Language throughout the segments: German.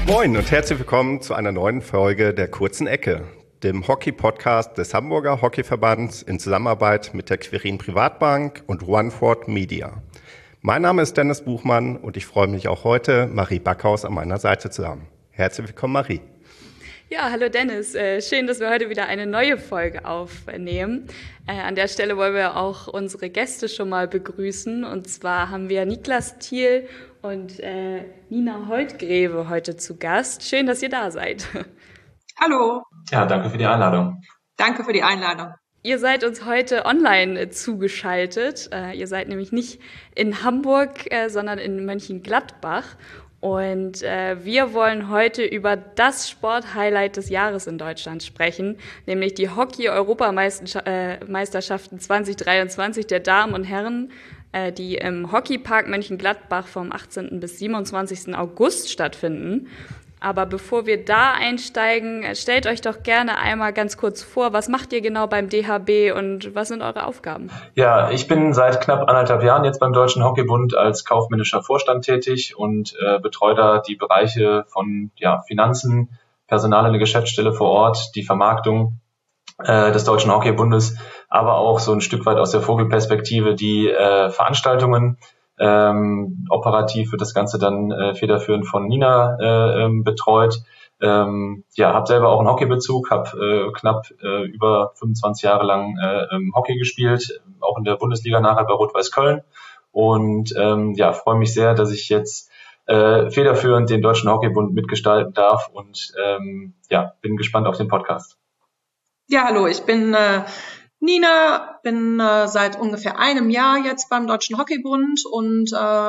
Moin und herzlich willkommen zu einer neuen Folge der Kurzen Ecke, dem Hockey-Podcast des Hamburger Hockeyverbands in Zusammenarbeit mit der Quirin Privatbank und OneFord Media. Mein Name ist Dennis Buchmann und ich freue mich auch heute, Marie Backhaus an meiner Seite zu haben. Herzlich willkommen, Marie. Ja, hallo Dennis. Schön, dass wir heute wieder eine neue Folge aufnehmen. An der Stelle wollen wir auch unsere Gäste schon mal begrüßen. Und zwar haben wir Niklas Thiel und Nina Holtgreve heute zu Gast. Schön, dass ihr da seid. Hallo. Ja, danke für die Einladung. Danke für die Einladung. Ihr seid uns heute online zugeschaltet. Ihr seid nämlich nicht in Hamburg, sondern in Mönchengladbach. Und wir wollen heute über das Sporthighlight des Jahres in Deutschland sprechen, nämlich die Hockey-Europameisterschaften 2023 der Damen und Herren, die im Hockeypark Mönchengladbach vom 18. bis 27. August stattfinden. Aber bevor wir da einsteigen, stellt euch doch gerne einmal ganz kurz vor, was macht ihr genau beim DHB und was sind eure Aufgaben? Ja, ich bin seit knapp 1,5 Jahren jetzt beim Deutschen Hockeybund als kaufmännischer Vorstand tätig und betreue da die Bereiche von Finanzen, Personal in der Geschäftsstelle vor Ort, die Vermarktung des Deutschen Hockeybundes, aber auch so ein Stück weit aus der Vogelperspektive die Veranstaltungen. Operativ wird das Ganze dann federführend von Nina betreut. Habe selber auch einen Hockeybezug, habe knapp über 25 Jahre lang Hockey gespielt, auch in der Bundesliga nachher bei Rot-Weiß Köln und freue mich sehr, dass ich jetzt federführend den Deutschen Hockeybund mitgestalten darf und bin gespannt auf den Podcast. Ja, hallo, ich bin Nina, bin seit ungefähr einem Jahr jetzt beim Deutschen Hockeybund und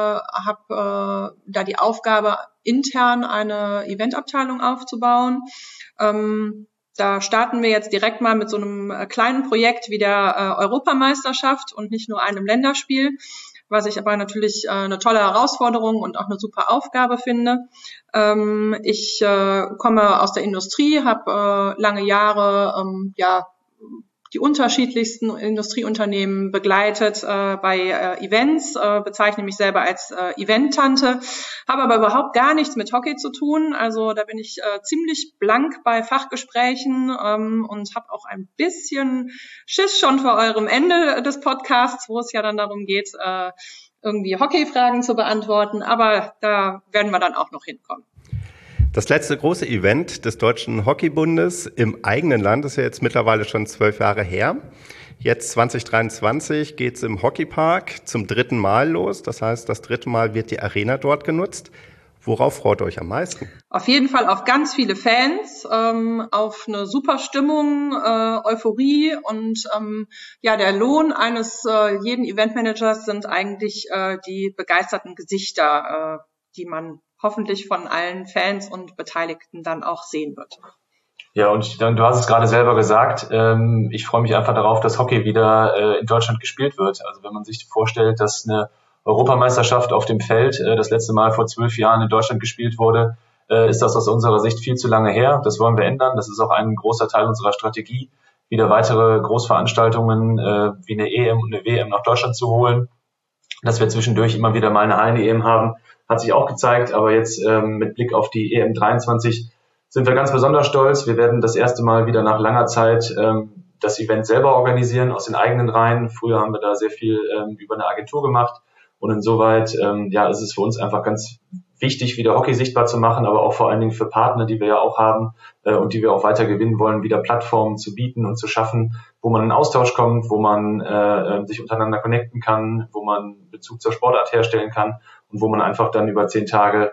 habe da die Aufgabe, intern eine Eventabteilung aufzubauen. Da starten wir jetzt direkt mal mit so einem kleinen Projekt wie der Europameisterschaft und nicht nur einem Länderspiel, was ich aber natürlich eine tolle Herausforderung und auch eine super Aufgabe finde. Ich komme aus der Industrie, habe lange Jahre die unterschiedlichsten Industrieunternehmen begleitet bei Events, bezeichne mich selber als Event-Tante, habe aber überhaupt gar nichts mit Hockey zu tun. Also da bin ich ziemlich blank bei Fachgesprächen und habe auch ein bisschen Schiss schon vor eurem Ende des Podcasts, wo es ja dann darum geht, irgendwie Hockeyfragen zu beantworten. Aber da werden wir dann auch noch hinkommen. Das letzte große Event des Deutschen Hockeybundes im eigenen Land ist ja jetzt mittlerweile schon 12 Jahre her. Jetzt 2023 geht es im Hockeypark zum 3. Mal los. Das heißt, das 3. Mal wird die Arena dort genutzt. Worauf freut ihr euch am meisten? Auf jeden Fall auf ganz viele Fans, auf eine super Stimmung, Euphorie und der Lohn eines jeden Eventmanagers sind eigentlich die begeisterten Gesichter, die man hoffentlich von allen Fans und Beteiligten dann auch sehen wird. Ja, und du hast es gerade selber gesagt, ich freue mich einfach darauf, dass Hockey wieder in Deutschland gespielt wird. Also wenn man sich vorstellt, dass eine Europameisterschaft auf dem Feld das letzte Mal vor 12 Jahren in Deutschland gespielt wurde, ist das aus unserer Sicht viel zu lange her. Das wollen wir ändern. Das ist auch ein großer Teil unserer Strategie, wieder weitere Großveranstaltungen wie eine EM und eine WM nach Deutschland zu holen. Dass wir zwischendurch immer wieder mal eine Hallen-EM haben, hat sich auch gezeigt, aber jetzt mit Blick auf die EM 23 sind wir ganz besonders stolz. Wir werden das erste Mal wieder nach langer Zeit das Event selber organisieren aus den eigenen Reihen. Früher haben wir da sehr viel über eine Agentur gemacht und insoweit ist es für uns einfach ganz wichtig, wieder Hockey sichtbar zu machen, aber auch vor allen Dingen für Partner, die wir ja auch haben und die wir auch weiter gewinnen wollen, wieder Plattformen zu bieten und zu schaffen, wo man in Austausch kommt, wo man sich untereinander connecten kann, wo man Bezug zur Sportart herstellen kann und wo man einfach dann über 10 Tage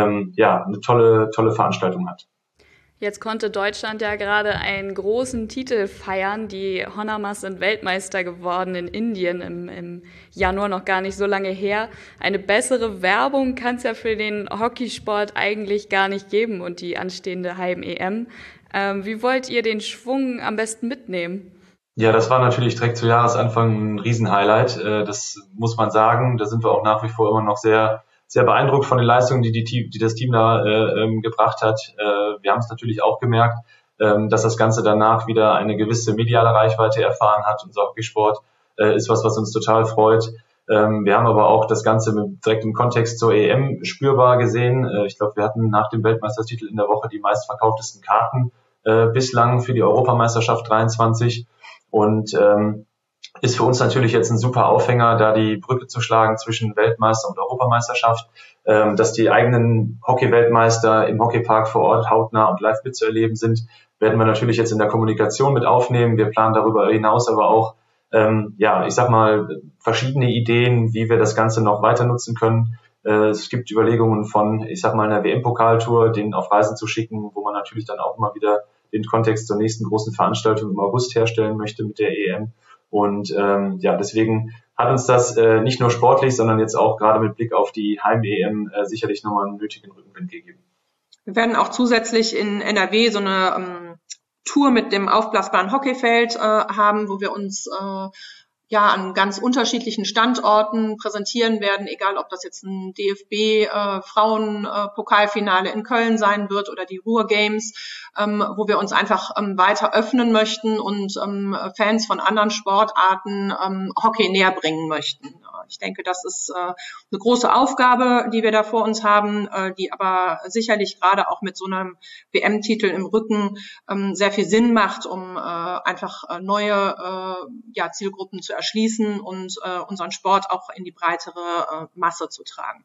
eine tolle Veranstaltung hat. Jetzt konnte Deutschland ja gerade einen großen Titel feiern. Die Honourmas sind Weltmeister geworden in Indien im Januar, noch gar nicht so lange her. Eine bessere Werbung kann es ja für den Hockeysport eigentlich gar nicht geben und die anstehende Heim-EM. Wie wollt ihr den Schwung am besten mitnehmen? Ja, das war natürlich direkt zu Jahresanfang ein Riesenhighlight. Das muss man sagen. Da sind wir auch nach wie vor immer noch sehr beeindruckt von den Leistungen, die das Team da gebracht hat. Wir haben es natürlich auch gemerkt, dass das Ganze danach wieder eine gewisse mediale Reichweite erfahren hat. Unser Hockeysport ist was uns total freut. Wir haben aber auch das Ganze direkt im Kontext zur EM spürbar gesehen. Ich glaube, wir hatten nach dem Weltmeistertitel in der Woche die meistverkauftesten Karten bislang für die Europameisterschaft 23 und ist für uns natürlich jetzt ein super Aufhänger, da die Brücke zu schlagen zwischen Weltmeister und Europameisterschaft, dass die eigenen Hockey-Weltmeister im Hockeypark vor Ort hautnah und live mitzuerleben sind, werden wir natürlich jetzt in der Kommunikation mit aufnehmen. Wir planen darüber hinaus aber auch, verschiedene Ideen, wie wir das Ganze noch weiter nutzen können. Es gibt Überlegungen von, einer WM-Pokaltour, den auf Reisen zu schicken, wo man natürlich dann auch immer wieder den Kontext zur nächsten großen Veranstaltung im August herstellen möchte mit der EM. Und deswegen hat uns das nicht nur sportlich, sondern jetzt auch gerade mit Blick auf die Heim-EM sicherlich nochmal einen nötigen Rückenwind gegeben. Wir werden auch zusätzlich in NRW so eine Tour mit dem aufblasbaren Hockeyfeld haben, wo wir uns an ganz unterschiedlichen Standorten präsentieren werden, egal ob das jetzt ein DFB Frauen-Pokalfinale in Köln sein wird oder die Ruhr Games, wo wir uns einfach weiter öffnen möchten und Fans von anderen Sportarten Hockey näher bringen möchten. Ich denke, das ist eine große Aufgabe, die wir da vor uns haben, die aber sicherlich gerade auch mit so einem WM-Titel im Rücken sehr viel Sinn macht, um einfach neue Zielgruppen zu erschließen und unseren Sport auch in die breitere Masse zu tragen.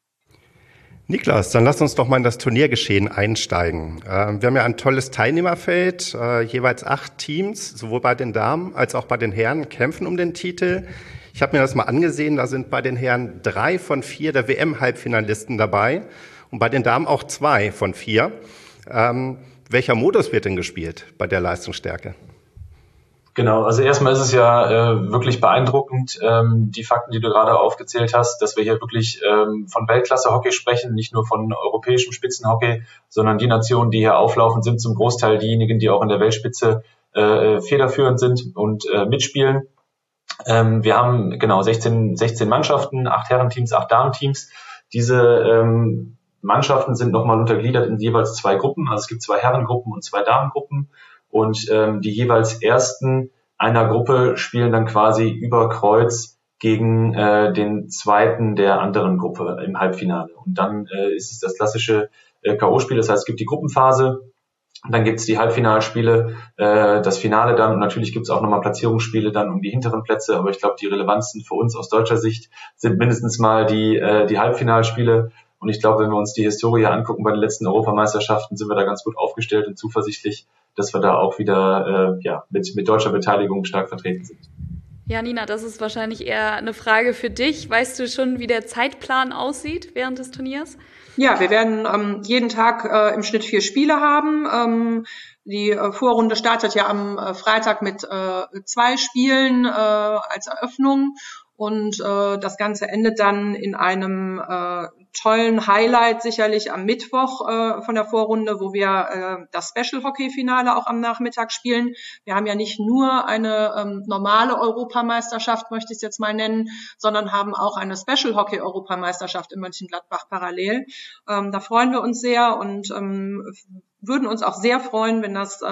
Niklas, dann lass uns doch mal in das Turniergeschehen einsteigen. Wir haben ja ein tolles Teilnehmerfeld, jeweils 8 Teams, sowohl bei den Damen als auch bei den Herren kämpfen um den Titel. Ich habe mir das mal angesehen, da sind bei den Herren 3 von 4 der WM-Halbfinalisten dabei und bei den Damen auch 2 von 4. Welcher Modus wird denn gespielt bei der Leistungsstärke? Genau, also erstmal ist es ja wirklich beeindruckend, die Fakten, die du gerade aufgezählt hast, dass wir hier wirklich von Weltklasse-Hockey sprechen, nicht nur von europäischem Spitzenhockey, sondern die Nationen, die hier auflaufen, sind zum Großteil diejenigen, die auch in der Weltspitze federführend sind und mitspielen. Wir haben 16 Mannschaften, 8 Herrenteams, 8 Damenteams. Diese Mannschaften sind nochmal untergliedert in jeweils 2 Gruppen. Also es gibt 2 Herrengruppen und 2 Damengruppen. Und die jeweils Ersten einer Gruppe spielen dann quasi über Kreuz gegen den Zweiten der anderen Gruppe im Halbfinale. Und dann ist es das klassische K.O.-Spiel. Das heißt, es gibt die Gruppenphase. Dann gibt's die Halbfinalspiele, das Finale dann und natürlich gibt's auch nochmal Platzierungsspiele dann um die hinteren Plätze, aber ich glaube, die relevantesten für uns aus deutscher Sicht sind mindestens mal die Halbfinalspiele und ich glaube, wenn wir uns die Historie angucken bei den letzten Europameisterschaften, sind wir da ganz gut aufgestellt und zuversichtlich, dass wir da auch wieder mit deutscher Beteiligung stark vertreten sind. Ja, Nina, das ist wahrscheinlich eher eine Frage für dich. Weißt du schon, wie der Zeitplan aussieht während des Turniers? Ja, wir werden jeden Tag im Schnitt 4 Spiele haben. Die Vorrunde startet ja am Freitag mit 2 Spielen als Eröffnung und das Ganze endet dann in einem tollen Highlight sicherlich am Mittwoch von der Vorrunde, wo wir das Special Hockey Finale auch am Nachmittag spielen. Wir haben ja nicht nur eine normale Europameisterschaft, möchte ich es jetzt mal nennen, sondern haben auch eine Special Hockey Europameisterschaft in Mönchengladbach parallel. Da freuen wir uns sehr und würden uns auch sehr freuen, wenn das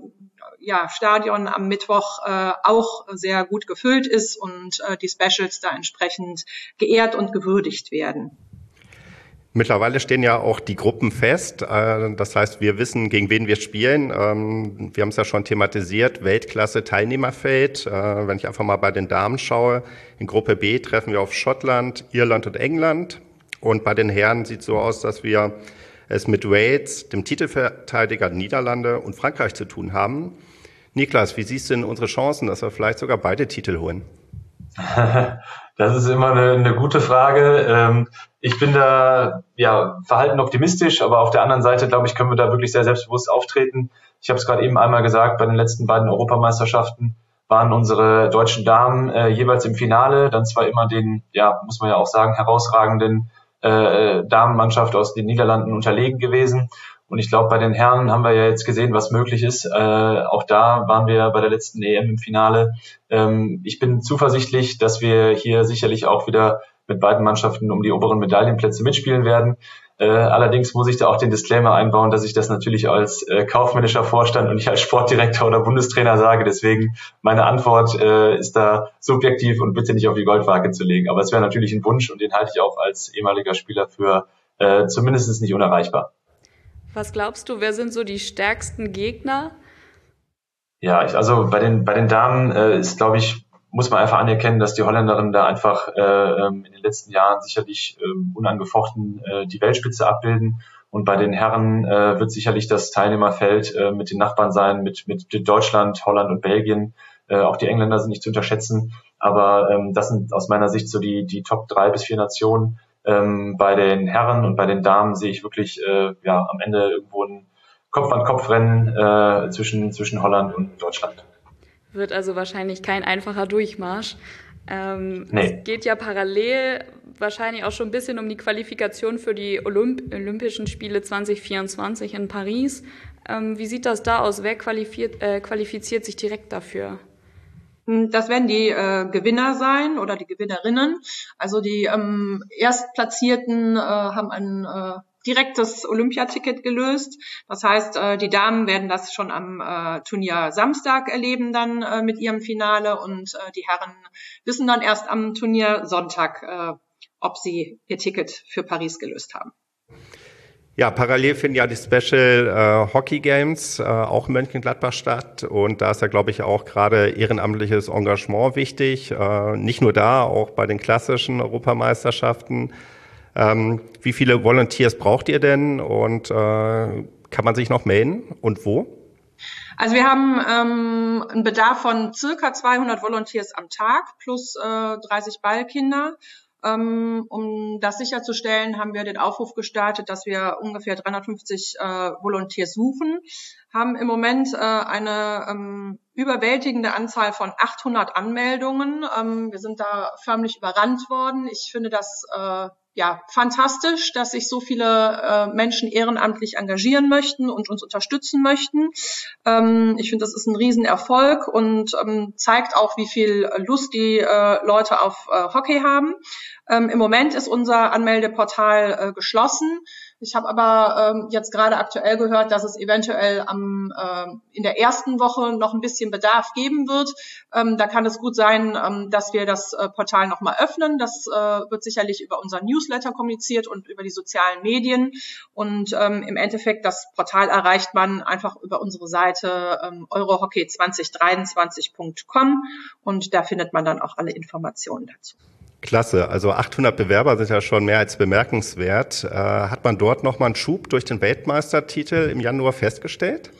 Stadion am Mittwoch auch sehr gut gefüllt ist und die Specials da entsprechend geehrt und gewürdigt werden. Mittlerweile stehen ja auch die Gruppen fest. Das heißt, wir wissen, gegen wen wir spielen. Wir haben es ja schon thematisiert, Weltklasse-Teilnehmerfeld. Wenn ich einfach mal bei den Damen schaue, in Gruppe B treffen wir auf Schottland, Irland und England. Und bei den Herren sieht es so aus, dass wir es mit Wales, dem Titelverteidiger Niederlande und Frankreich zu tun haben. Niklas, wie siehst du denn unsere Chancen, dass wir vielleicht sogar beide Titel holen? Das ist immer eine gute Frage. Ich bin da verhalten optimistisch, aber auf der anderen Seite, glaube ich, können wir da wirklich sehr selbstbewusst auftreten. Ich habe es gerade eben einmal gesagt, bei den letzten beiden Europameisterschaften waren unsere deutschen Damen jeweils im Finale, dann zwar immer den, muss man ja auch sagen, herausragenden Damenmannschaft aus den Niederlanden unterlegen gewesen. Und ich glaube, bei den Herren haben wir ja jetzt gesehen, was möglich ist. Auch da waren wir bei der letzten EM im Finale. Ich bin zuversichtlich, dass wir hier sicherlich auch wieder mit beiden Mannschaften um die oberen Medaillenplätze mitspielen werden. Allerdings muss ich da auch den Disclaimer einbauen, dass ich das natürlich als kaufmännischer Vorstand und nicht als Sportdirektor oder Bundestrainer sage. Deswegen meine Antwort ist da subjektiv und bitte nicht auf die Goldwaage zu legen. Aber es wäre natürlich ein Wunsch und den halte ich auch als ehemaliger Spieler für zumindest nicht unerreichbar. Was glaubst du, wer sind so die stärksten Gegner? Ja, also bei den Damen ist, glaube ich, muss man einfach anerkennen, dass die Holländerinnen da einfach in den letzten Jahren sicherlich unangefochten die Weltspitze abbilden. Und bei den Herren wird sicherlich das Teilnehmerfeld mit den Nachbarn sein, mit Deutschland, Holland und Belgien. Auch die Engländer sind nicht zu unterschätzen. Aber das sind aus meiner Sicht so die Top 3 bis 4 Nationen. Bei den Herren und bei den Damen sehe ich wirklich am Ende irgendwo ein Kopf-an-Kopf-Rennen zwischen Holland und Deutschland. Wird also wahrscheinlich kein einfacher Durchmarsch. Nee. Es geht ja parallel wahrscheinlich auch schon ein bisschen um die Qualifikation für die Olympischen Spiele 2024 in Paris. Wie sieht das da aus? Wer qualifiziert sich direkt dafür? Das werden die Gewinner sein oder die Gewinnerinnen. Also die Erstplatzierten haben ein direktes Olympiaticket gelöst. Das heißt, die Damen werden das schon am Turnier Samstag erleben dann mit ihrem Finale und die Herren wissen dann erst am Turnier Sonntag, ob sie ihr Ticket für Paris gelöst haben. Ja, parallel finden ja die Special Hockey Games auch in Mönchengladbach statt und da ist ja, glaube ich, auch gerade ehrenamtliches Engagement wichtig, nicht nur da, auch bei den klassischen Europameisterschaften. Wie viele Volunteers braucht ihr denn und kann man sich noch melden und wo? Also wir haben einen Bedarf von circa 200 Volunteers am Tag plus 30 Ballkinder. Um das sicherzustellen, haben wir den Aufruf gestartet, dass wir ungefähr 350 Volunteers suchen, haben im Moment eine überwältigende Anzahl von 800 Anmeldungen. Wir sind da förmlich überrannt worden. Ich finde das fantastisch, dass sich so viele Menschen ehrenamtlich engagieren möchten und uns unterstützen möchten. Ich finde, das ist ein Riesenerfolg und zeigt auch, wie viel Lust die Leute auf Hockey haben. Im Moment ist unser Anmeldeportal geschlossen. Ich habe aber jetzt gerade aktuell gehört, dass es eventuell in der ersten Woche noch ein bisschen Bedarf geben wird. Da kann es gut sein, dass wir das Portal nochmal öffnen. Das wird sicherlich über unseren Newsletter kommuniziert und über die sozialen Medien. Und im Endeffekt, das Portal erreicht man einfach über unsere Seite eurohockey2023.com und da findet man dann auch alle Informationen dazu. Klasse, also 800 Bewerber sind ja schon mehr als bemerkenswert. Hat man dort nochmal einen Schub durch den Weltmeistertitel im Januar festgestellt?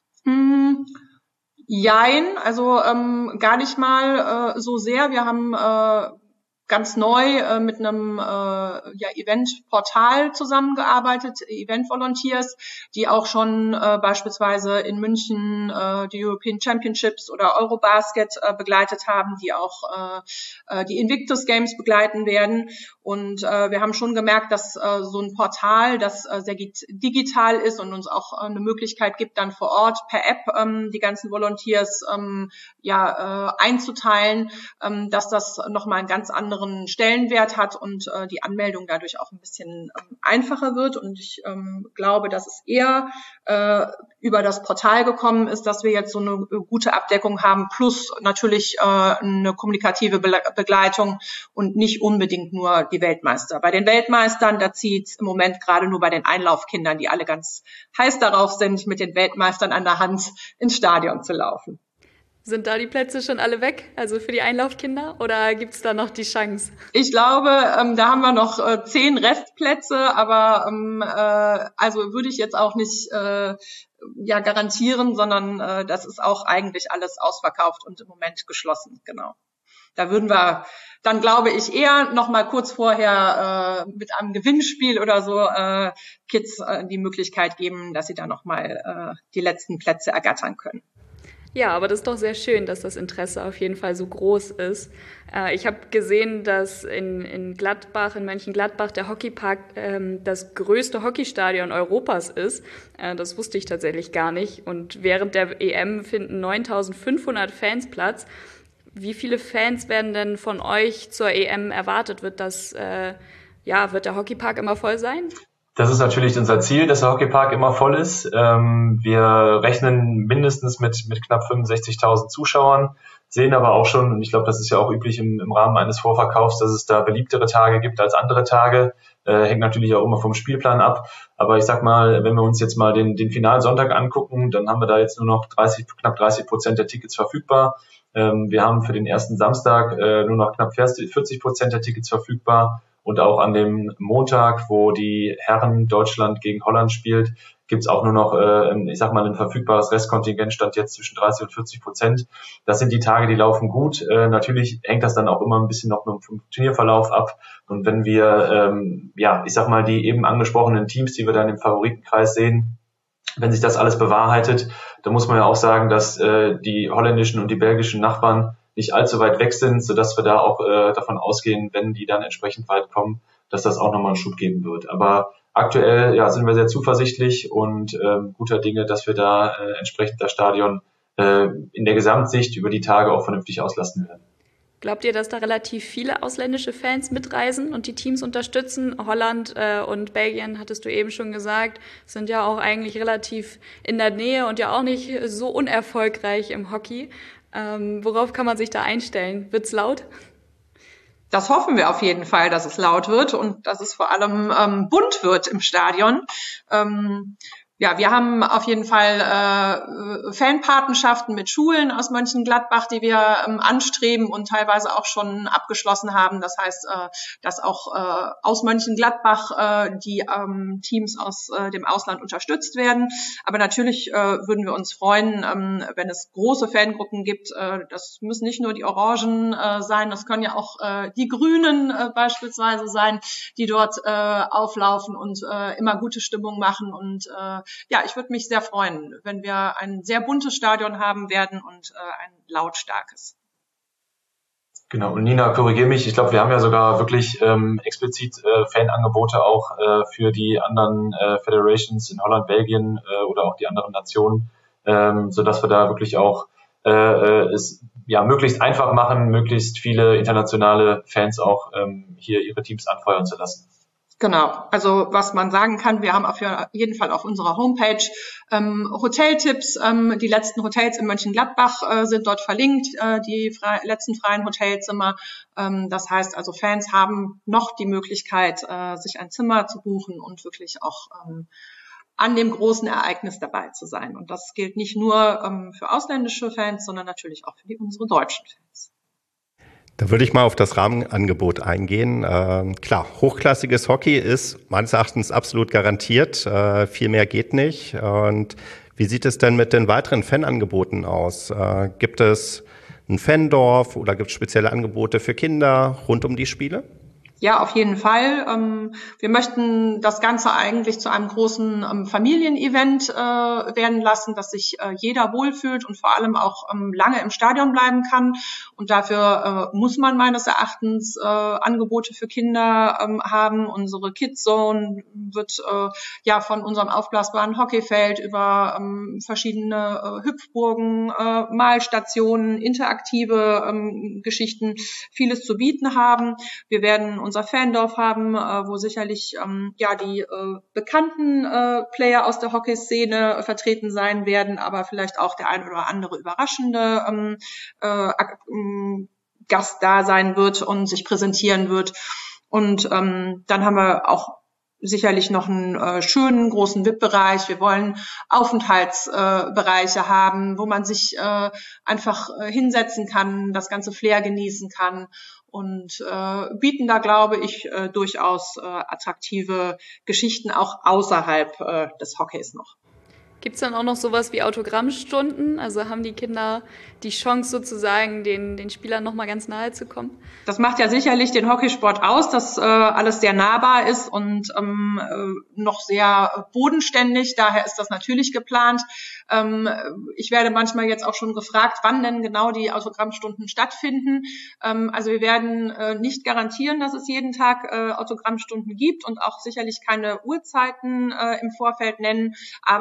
Jein, also gar nicht mal so sehr. Wir haben ganz neu mit einem Event-Portal zusammengearbeitet, Event Volunteers, die auch schon beispielsweise in München die European Championships oder Eurobasket begleitet haben, die auch die Invictus Games begleiten werden. Und wir haben schon gemerkt, dass so ein Portal, das sehr digital ist und uns auch eine Möglichkeit gibt, dann vor Ort per App die ganzen Volunteers einzuteilen, dass das nochmal einen ganz anderen Stellenwert hat und die Anmeldung dadurch auch ein bisschen einfacher wird. Und ich glaube, dass es eher über das Portal gekommen ist, dass wir jetzt so eine gute Abdeckung haben, plus natürlich eine kommunikative Begleitung und nicht unbedingt nur die Weltmeister. Bei den Weltmeistern, da zieht es im Moment gerade nur bei den Einlaufkindern, die alle ganz heiß darauf sind, mit den Weltmeistern an der Hand ins Stadion zu laufen. Sind da die Plätze schon alle weg, also für die Einlaufkinder, oder gibt's da noch die Chance? Ich glaube, da haben wir noch 10 Restplätze, aber also würde ich jetzt auch nicht garantieren, sondern das ist auch eigentlich alles ausverkauft und im Moment geschlossen, genau. Da würden wir dann, glaube ich, eher noch mal kurz vorher mit einem Gewinnspiel oder so Kids die Möglichkeit geben, dass sie da noch mal die letzten Plätze ergattern können. Ja, aber das ist doch sehr schön, dass das Interesse auf jeden Fall so groß ist. Ich habe gesehen, dass in Mönchengladbach, der Hockeypark das größte Hockeystadion Europas ist. Das wusste ich tatsächlich gar nicht. Und während der EM finden 9.500 Fans Platz. Wie viele Fans werden denn von euch zur EM erwartet? Wird der Hockeypark immer voll sein? Das ist natürlich unser Ziel, dass der Hockeypark immer voll ist. Wir rechnen mindestens mit knapp 65.000 Zuschauern, sehen aber auch schon, und ich glaube, das ist ja auch üblich im Rahmen eines Vorverkaufs, dass es da beliebtere Tage gibt als andere Tage. Hängt natürlich auch immer vom Spielplan ab. Aber ich sag mal, wenn wir uns jetzt mal den Finalsonntag angucken, dann haben wir da jetzt nur noch knapp 30% der Tickets verfügbar. Wir haben für den ersten Samstag nur noch knapp 40% der Tickets verfügbar. Und auch an dem Montag, wo die Herren Deutschland gegen Holland spielt, gibt's auch nur noch, ich sag mal, ein verfügbares Restkontingent, stand jetzt zwischen 30 und 40%. Das sind die Tage, die laufen gut. Natürlich hängt das dann auch immer ein bisschen noch vom Turnierverlauf ab. Und wenn wir, ich sag mal, die eben angesprochenen Teams, die wir dann im Favoritenkreis sehen, wenn sich das alles bewahrheitet, dann muss man ja auch sagen, dass die holländischen und die belgischen Nachbarn nicht allzu weit weg sind, sodass wir da auch davon ausgehen, wenn die dann entsprechend weit kommen, dass das auch nochmal einen Schub geben wird. Aber aktuell sind wir sehr zuversichtlich und guter Dinge, dass wir da entsprechend das Stadion in der Gesamtsicht über die Tage auch vernünftig auslasten werden. Glaubt ihr, dass da relativ viele ausländische Fans mitreisen und die Teams unterstützen? Holland und Belgien, hattest du eben schon gesagt, sind ja auch eigentlich relativ in der Nähe und ja auch nicht so unerfolgreich im Hockey. Worauf kann man sich da einstellen? Wird's laut? Das hoffen wir auf jeden Fall, dass es laut wird und dass es vor allem bunt wird im Stadion. Wir haben auf jeden Fall Fanpatenschaften mit Schulen aus Mönchengladbach, die wir anstreben und teilweise auch schon abgeschlossen haben. Das heißt, dass auch aus Mönchengladbach die Teams aus dem Ausland unterstützt werden. Aber natürlich würden wir uns freuen, wenn es große Fangruppen gibt. Das müssen nicht nur die Orangen sein, das können ja auch die Grünen beispielsweise sein, die dort auflaufen und immer gute Stimmung machen und ich würde mich sehr freuen, wenn wir ein sehr buntes Stadion haben werden und ein lautstarkes. Genau, und Nina, korrigiere mich, ich glaube, wir haben ja sogar wirklich explizit Fanangebote auch für die anderen Federations in Holland, Belgien oder auch die anderen Nationen, sodass wir da wirklich auch es möglichst einfach machen, möglichst viele internationale Fans auch hier ihre Teams anfeuern zu lassen. Genau, also was man sagen kann, wir haben auf jeden Fall auf unserer Homepage Hoteltipps. Die letzten Hotels in Mönchengladbach sind dort verlinkt, die letzten freien Hotelzimmer. Das heißt also, Fans haben noch die Möglichkeit, sich ein Zimmer zu buchen und wirklich auch an dem großen Ereignis dabei zu sein. Und das gilt nicht nur für ausländische Fans, sondern natürlich auch für unsere deutschen Fans. Da würde ich mal auf das Rahmenangebot eingehen. Klar, hochklassiges Hockey ist meines Erachtens absolut garantiert. Viel mehr geht nicht. Und wie sieht es denn mit den weiteren Fanangeboten aus? Gibt es ein Fandorf oder gibt es spezielle Angebote für Kinder rund um die Spiele? Ja, auf jeden Fall. Wir möchten das Ganze eigentlich zu einem großen Familienevent werden lassen, dass sich jeder wohlfühlt und vor allem auch lange im Stadion bleiben kann. Und dafür muss man meines Erachtens Angebote für Kinder haben. Unsere Kids Zone wird von unserem aufblasbaren Hockeyfeld über verschiedene Hüpfburgen, Malstationen, interaktive Geschichten vieles zu bieten haben. Wir werden unser Fandorf haben, wo sicherlich die bekannten Player aus der Hockeyszene vertreten sein werden, aber vielleicht auch der ein oder andere überraschende Gast da sein wird und sich präsentieren wird. Und dann haben wir auch sicherlich noch einen schönen großen VIP-Bereich. Wir wollen Aufenthaltsbereiche haben, wo man sich einfach hinsetzen kann, das ganze Flair genießen kann und bieten da, glaube ich, durchaus attraktive Geschichten auch außerhalb des Hockeys noch. Gibt es dann auch noch sowas wie Autogrammstunden? Also haben die Kinder die Chance sozusagen, den Spielern nochmal ganz nahe zu kommen? Das macht ja sicherlich den Hockeysport aus, dass alles sehr nahbar ist und noch sehr bodenständig. Daher ist das natürlich geplant. Ich werde manchmal jetzt auch schon gefragt, wann denn genau die Autogrammstunden stattfinden. Also wir werden nicht garantieren, dass es jeden Tag Autogrammstunden gibt und auch sicherlich keine Uhrzeiten im Vorfeld nennen. Aber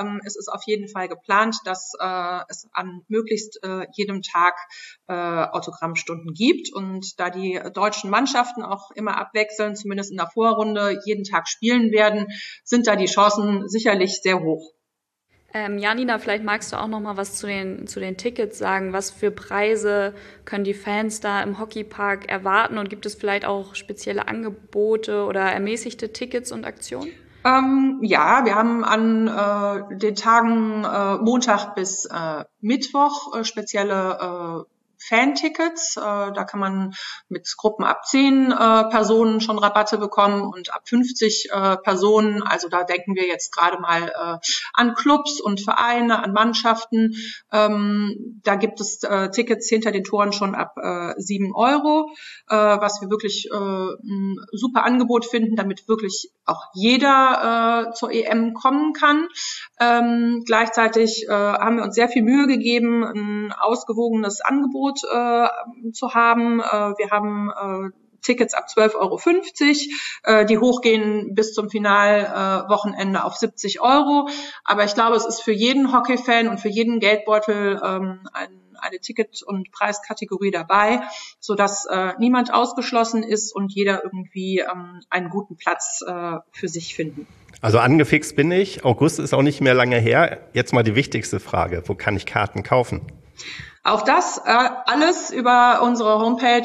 es ist auf jeden Fall geplant, dass es an möglichst jedem Tag Autogrammstunden gibt. Und da die deutschen Mannschaften auch immer abwechselnd, zumindest in der Vorrunde, jeden Tag spielen werden, sind da die Chancen sicherlich sehr hoch. Nina, vielleicht magst du auch noch mal was zu den Tickets sagen. Was für Preise können die Fans da im Hockeypark erwarten? Und gibt es vielleicht auch spezielle Angebote oder ermäßigte Tickets und Aktionen? Ja, wir haben an den Tagen Montag bis Mittwoch spezielle Fan-Tickets. Da kann man mit Gruppen ab 10 Personen schon Rabatte bekommen und ab 50 Personen. Also da denken wir jetzt gerade mal an Clubs und Vereine, an Mannschaften. Da gibt es Tickets hinter den Toren schon ab 7 €, was wir wirklich ein super Angebot finden, damit wirklich auch jeder zur EM kommen kann. Gleichzeitig haben wir uns sehr viel Mühe gegeben, ein ausgewogenes Angebot zu haben. Wir haben Tickets ab 12,50 €, die hochgehen bis zum Finalwochenende auf 70 €. Aber ich glaube, es ist für jeden Hockey-Fan und für jeden Geldbeutel eine Ticket- und Preiskategorie dabei, sodass niemand ausgeschlossen ist und jeder irgendwie einen guten Platz für sich finden. Also angefixt bin ich. August ist auch nicht mehr lange her. Jetzt mal die wichtigste Frage. Wo kann ich Karten kaufen? Auch das alles über unsere Homepage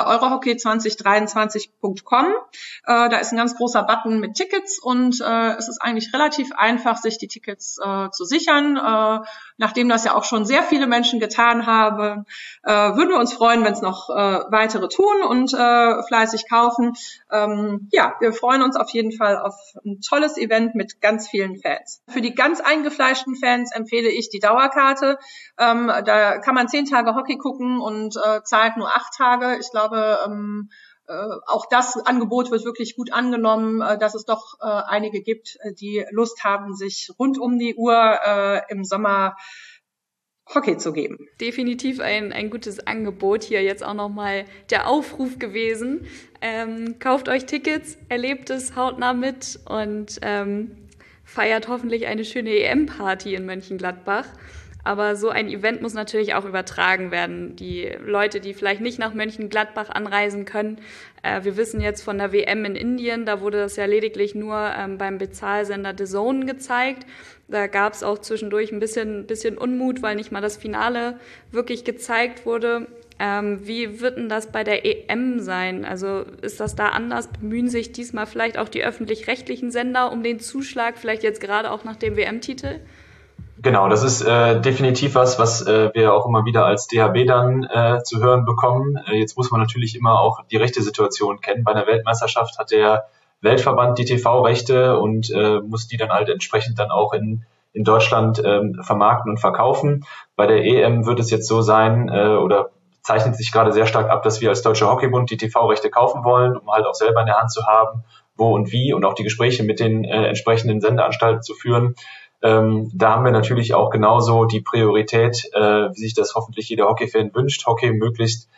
eurohockey2023.com. Da ist ein ganz großer Button mit Tickets und es ist eigentlich relativ einfach, sich die Tickets zu sichern. Nachdem das ja auch schon sehr viele Menschen getan haben, würden wir uns freuen, wenn es noch weitere tun und fleißig kaufen. Ja, wir freuen uns auf jeden Fall auf ein tolles Event mit ganz vielen Fans. Für die ganz eingefleischten Fans empfehle ich die Dauerkarte. Da kann man 10 Tage Hockey gucken und zahlt nur 8 Tage. Ich glaube, auch das Angebot wird wirklich gut angenommen, dass es doch einige gibt, die Lust haben, sich rund um die Uhr im Sommer Hockey zu geben. Definitiv ein gutes Angebot. Hier jetzt auch nochmal der Aufruf gewesen. Kauft euch Tickets, erlebt es hautnah mit und feiert hoffentlich eine schöne EM-Party in Mönchengladbach. Aber so ein Event muss natürlich auch übertragen werden. Die Leute, die vielleicht nicht nach Mönchengladbach anreisen können. Wir wissen jetzt von der WM in Indien, da wurde das ja lediglich nur beim Bezahlsender DAZN gezeigt. Da gab es auch zwischendurch ein bisschen Unmut, weil nicht mal das Finale wirklich gezeigt wurde. Wie wird denn das bei der EM sein? Also ist das da anders? Bemühen sich diesmal vielleicht auch die öffentlich-rechtlichen Sender um den Zuschlag, vielleicht jetzt gerade auch nach dem WM-Titel? Genau, das ist definitiv was wir auch immer wieder als DHB dann zu hören bekommen. Jetzt muss man natürlich immer auch die rechte Situation kennen. Bei einer Weltmeisterschaft hat der Weltverband die TV-Rechte und muss die dann halt entsprechend dann auch in Deutschland vermarkten und verkaufen. Bei der EM wird es jetzt so sein oder zeichnet sich gerade sehr stark ab, dass wir als Deutscher Hockeybund die TV-Rechte kaufen wollen, um halt auch selber in der Hand zu haben, wo und wie und auch die Gespräche mit den entsprechenden Sendeanstalten zu führen. Da haben wir natürlich auch genauso die Priorität, wie sich das hoffentlich jeder Hockey-Fan wünscht, Hockey möglichst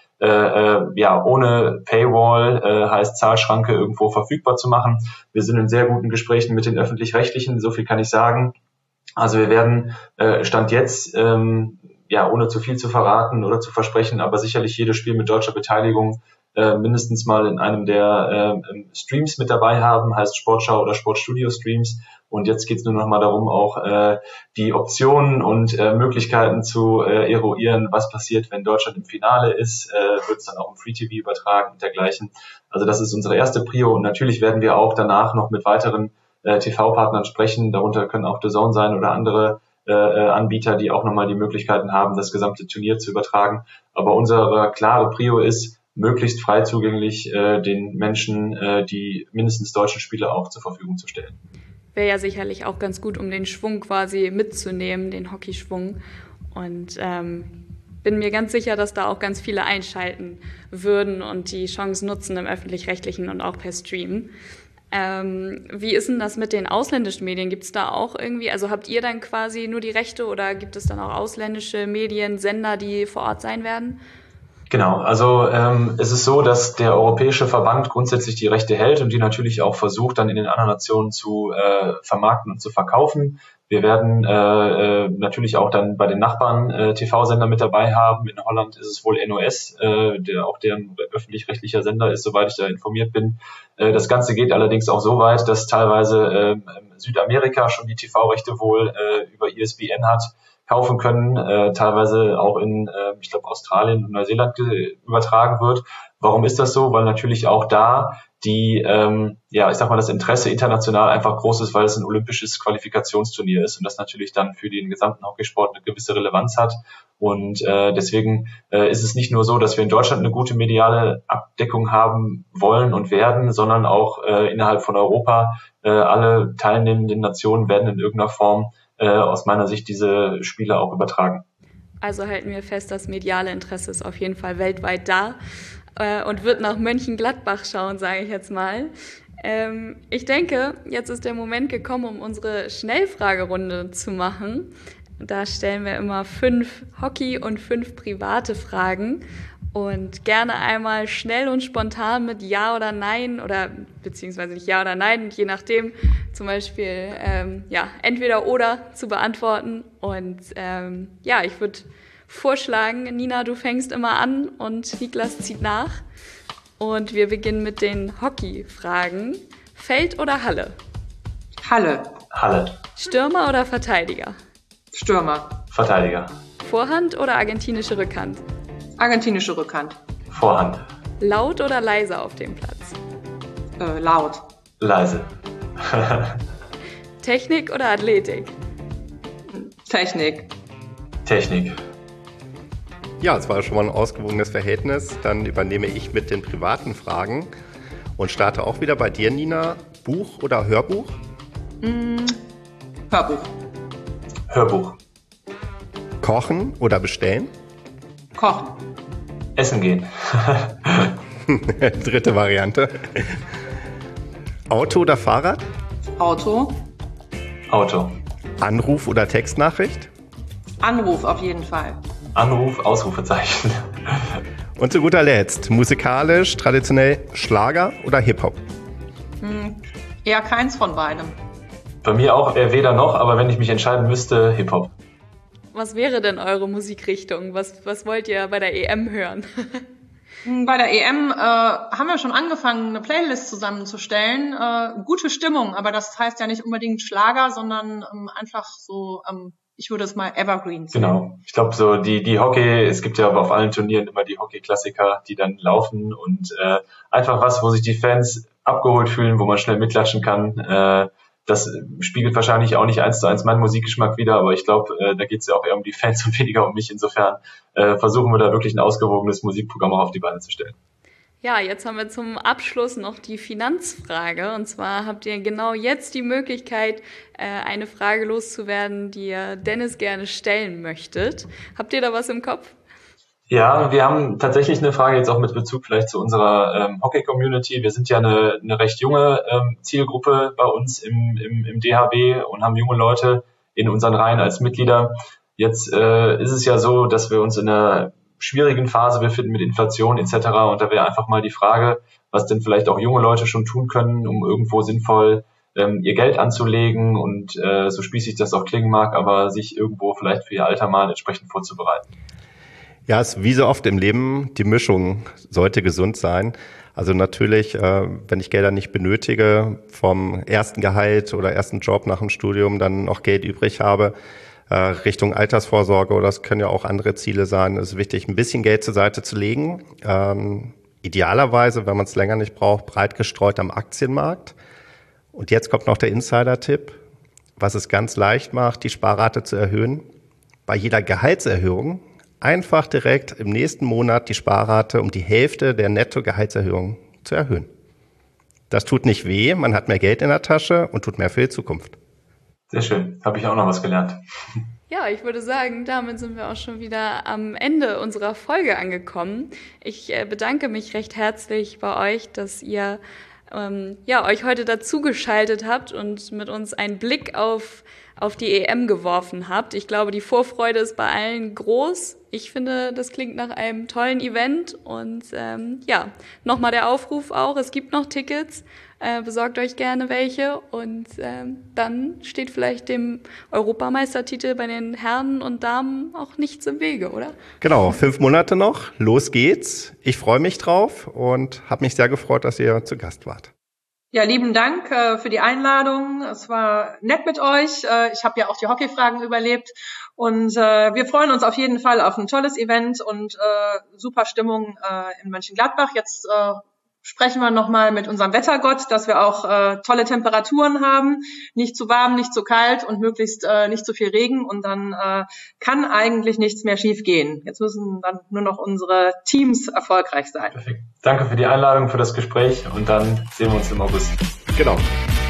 ohne Paywall, heißt Zahlschranke, irgendwo verfügbar zu machen. Wir sind in sehr guten Gesprächen mit den Öffentlich-Rechtlichen, so viel kann ich sagen. Also wir werden Stand jetzt, ohne zu viel zu verraten oder zu versprechen, aber sicherlich jedes Spiel mit deutscher Beteiligung mindestens mal in einem der Streams mit dabei haben, heißt Sportschau oder Sportstudio-Streams. Und jetzt geht es nur noch mal darum, auch die Optionen und Möglichkeiten zu eruieren, was passiert, wenn Deutschland im Finale ist, wird es dann auch im Free-TV übertragen und dergleichen. Also das ist unsere erste Prio und natürlich werden wir auch danach noch mit weiteren TV-Partnern sprechen. Darunter können auch DAZN sein oder andere Anbieter, die auch nochmal die Möglichkeiten haben, das gesamte Turnier zu übertragen. Aber unsere klare Prio ist, möglichst frei zugänglich den Menschen die mindestens deutschen Spiele auch zur Verfügung zu stellen. Wäre ja sicherlich auch ganz gut, um den Schwung quasi mitzunehmen, den Hockeyschwung. Und bin mir ganz sicher, dass da auch ganz viele einschalten würden und die Chance nutzen im Öffentlich-Rechtlichen und auch per Stream. Wie ist denn das mit den ausländischen Medien? Gibt es da auch irgendwie, also habt ihr dann quasi nur die Rechte oder gibt es dann auch ausländische Medien, Sender, die vor Ort sein werden? Genau, also es ist so, dass der Europäische Verband grundsätzlich die Rechte hält und die natürlich auch versucht, dann in den anderen Nationen zu vermarkten und zu verkaufen. Wir werden natürlich auch dann bei den Nachbarn TV-Sender mit dabei haben. In Holland ist es wohl NOS, der auch deren öffentlich-rechtlicher Sender ist, soweit ich da informiert bin. Das Ganze geht allerdings auch so weit, dass teilweise Südamerika schon die TV-Rechte wohl über ISBN hat kaufen können, teilweise auch in, ich glaube, Australien und Neuseeland übertragen wird. Warum ist das so? Weil natürlich auch da die, ich sag mal, das Interesse international einfach groß ist, weil es ein olympisches Qualifikationsturnier ist und das natürlich dann für den gesamten Hockeysport eine gewisse Relevanz hat. Und deswegen ist es nicht nur so, dass wir in Deutschland eine gute mediale Abdeckung haben wollen und werden, sondern auch innerhalb von Europa alle teilnehmenden Nationen werden in irgendeiner Form aus meiner Sicht diese Spiele auch übertragen. Also halten wir fest, das mediale Interesse ist auf jeden Fall weltweit da und wird nach Mönchengladbach schauen, sage ich jetzt mal. Ich denke, jetzt ist der Moment gekommen, um unsere Schnellfragerunde zu machen. Da stellen wir immer 5 Hockey- und 5 private Fragen. Und gerne einmal schnell und spontan mit Ja oder Nein oder beziehungsweise nicht Ja oder Nein, je nachdem, zum Beispiel entweder oder zu beantworten. Und ich würde vorschlagen, Nina, du fängst immer an und Niklas zieht nach. Und wir beginnen mit den Hockey-Fragen. Feld oder Halle? Halle. Halle. Stürmer oder Verteidiger? Stürmer. Verteidiger. Vorhand oder argentinische Rückhand? Argentinische Rückhand. Vorhand. Laut oder leise auf dem Platz? Laut. Leise. Technik oder Athletik? Technik. Technik. Ja, es war schon mal ein ausgewogenes Verhältnis. Dann übernehme ich mit den privaten Fragen und starte auch wieder bei dir, Nina. Buch oder Hörbuch? Hörbuch. Hörbuch. Kochen oder bestellen? Kochen. Essen gehen. Dritte Variante. Auto oder Fahrrad? Auto. Auto. Anruf oder Textnachricht? Anruf auf jeden Fall. Anruf, Ausrufezeichen. Und zu guter Letzt, musikalisch, traditionell Schlager oder Hip-Hop? Eher keins von beidem. Bei mir auch weder noch, aber wenn ich mich entscheiden müsste, Hip-Hop. Was wäre denn eure Musikrichtung? Was wollt ihr bei der EM hören? Bei der EM haben wir schon angefangen, eine Playlist zusammenzustellen. Gute Stimmung, aber das heißt ja nicht unbedingt Schlager, sondern einfach so, ich würde es mal Evergreen nennen. Genau. Ich glaube, so die Hockey, es gibt ja auf allen Turnieren immer die Hockey-Klassiker, die dann laufen und einfach was, wo sich die Fans abgeholt fühlen, wo man schnell mitklatschen kann. Das spiegelt wahrscheinlich auch nicht 1:1 meinen Musikgeschmack wider, aber ich glaube, da geht es ja auch eher um die Fans und weniger um mich. Insofern versuchen wir da wirklich ein ausgewogenes Musikprogramm auch auf die Beine zu stellen. Ja, jetzt haben wir zum Abschluss noch die Finanzfrage. Und zwar habt ihr genau jetzt die Möglichkeit, eine Frage loszuwerden, die ihr Dennis gerne stellen möchtet. Habt ihr da was im Kopf? Ja, wir haben tatsächlich eine Frage jetzt auch mit Bezug vielleicht zu unserer Hockey-Community. Wir sind ja eine recht junge Zielgruppe bei uns im DHB und haben junge Leute in unseren Reihen als Mitglieder. Jetzt ist es ja so, dass wir uns in einer schwierigen Phase befinden mit Inflation etc. Und da wäre einfach mal die Frage, was denn vielleicht auch junge Leute schon tun können, um irgendwo sinnvoll ihr Geld anzulegen und so spießig das auch klingen mag, aber sich irgendwo vielleicht für ihr Alter mal entsprechend vorzubereiten. Ja, es ist wie so oft im Leben, die Mischung sollte gesund sein. Also natürlich, wenn ich Gelder nicht benötige, vom ersten Gehalt oder ersten Job nach dem Studium dann noch Geld übrig habe, Richtung Altersvorsorge oder das können ja auch andere Ziele sein, ist wichtig, ein bisschen Geld zur Seite zu legen. Idealerweise, wenn man es länger nicht braucht, breit gestreut am Aktienmarkt. Und jetzt kommt noch der Insider-Tipp, was es ganz leicht macht, die Sparrate zu erhöhen. Bei jeder Gehaltserhöhung einfach direkt im nächsten Monat die Sparrate um die Hälfte der Netto-Gehaltserhöhung zu erhöhen. Das tut nicht weh, man hat mehr Geld in der Tasche und tut mehr für die Zukunft. Sehr schön, habe ich auch noch was gelernt. Ja, ich würde sagen, damit sind wir auch schon wieder am Ende unserer Folge angekommen. Ich bedanke mich recht herzlich bei euch, dass ihr euch heute dazugeschaltet habt und mit uns einen Blick auf auf die EM geworfen habt. Ich glaube, die Vorfreude ist bei allen groß. Ich finde, das klingt nach einem tollen Event und nochmal der Aufruf auch, es gibt noch Tickets, besorgt euch gerne welche und dann steht vielleicht dem Europameistertitel bei den Herren und Damen auch nichts im Wege, oder? Genau, 5 Monate noch, los geht's. Ich freue mich drauf und habe mich sehr gefreut, dass ihr zu Gast wart. Ja, lieben Dank für die Einladung. Es war nett mit euch. Ich habe ja auch die Hockeyfragen überlebt. Und wir freuen uns auf jeden Fall auf ein tolles Event und super Stimmung in Mönchengladbach. Jetzt sprechen wir nochmal mit unserem Wettergott, dass wir auch tolle Temperaturen haben. Nicht zu warm, nicht zu kalt und möglichst nicht zu viel Regen. Und dann kann eigentlich nichts mehr schief gehen. Jetzt müssen dann nur noch unsere Teams erfolgreich sein. Perfekt. Danke für die Einladung, für das Gespräch und dann sehen wir uns im August. Genau.